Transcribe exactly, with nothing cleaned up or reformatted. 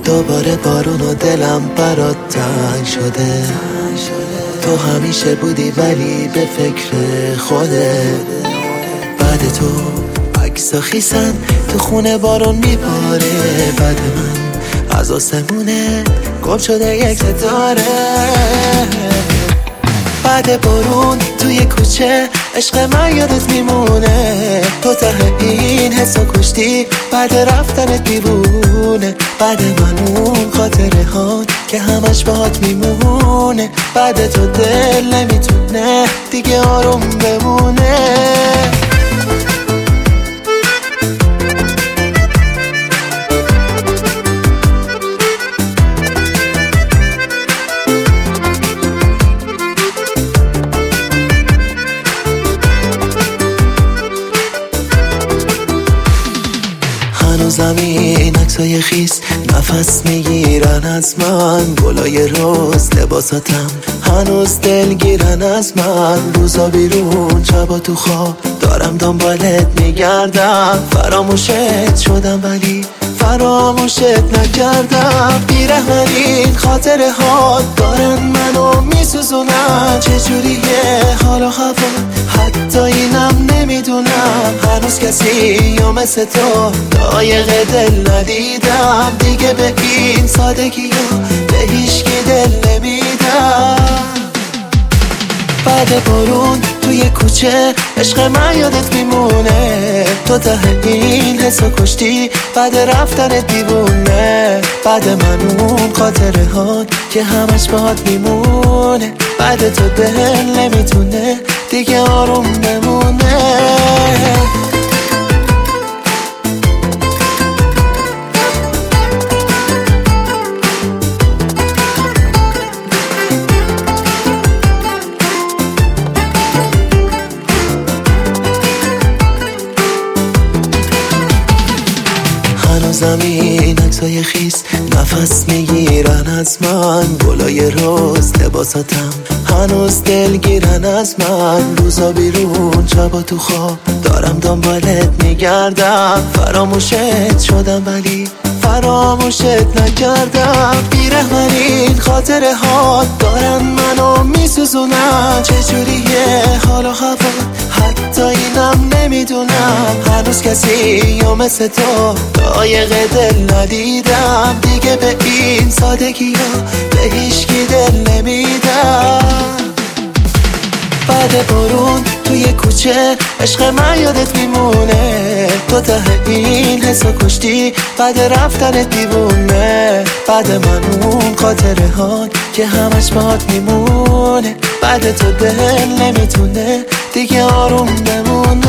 دوباره بارون و دلم برات تنگ شده. تو همیشه بودی ولی به فکر خودت. بعد تو عکسا خیسن تو خونه بارون میباره. بعد من از آسمونه گم شده یک ستاره. بعد بارون توی کوچه عشق من یادت میمونه. تو ته این حسو کشتی بعد رفتن دیوونه. بعد من اون خاطره هات که همش باهات میمونه. بعد تو دل نمیتونه دیگه آروم بمونه. هنوزم این عکسای خیس نفس میگیرن از من. گلای روز لباساتم هنوز دلگیرن از من. روزا بیرون شبا تو خواب دارم دنبالت میگردم. فراموشت شدم ولی فراموشت نکردم. بیرحمین خاطره ها دارن منو میسوزونن. چجوریه حال و هوا حتی اینم نمیدونم. هنوز کسی یا مثل تو لایق دل ندیدم. دیگه به این سادگی ها به هیچکی دل نمیدم. بعد بارون توی کوچه عشق من یادت میمونه. تو ته این حسو کشتی بعد رفتن دیوونه. بعد من اون خاطره هات که همش باهات میمونه. بعد تو دل نمیتونه دیگه آروم بمونه. هنوزم این عکسای خیس نفس میگیرن از من. گلای روز لباساتم هنوز دلگیرن از من. روزا بیرون شبا تو خواب دارم دنبالت میگردم. فراموشت شدم ولی فراموشت نکردم. بیرحمین خاطره ها دارن منو میسوزونن. چجوریه حال و هوا حتی اینم نمیدونم. هنوز کسی یا مثل تو لایق دل ندیدم. دیگه به این سادگی ها به هیچکی دل نمیدم. بعد بارون توی کوچه عشق من یادت میمونه. تو ته این حسو کشتی بعد رفتن دیوونه. بعد من اون خاطره هات که همش باهات میمونه. بعد تو دل نمیتونه دیگه آروم بمونه.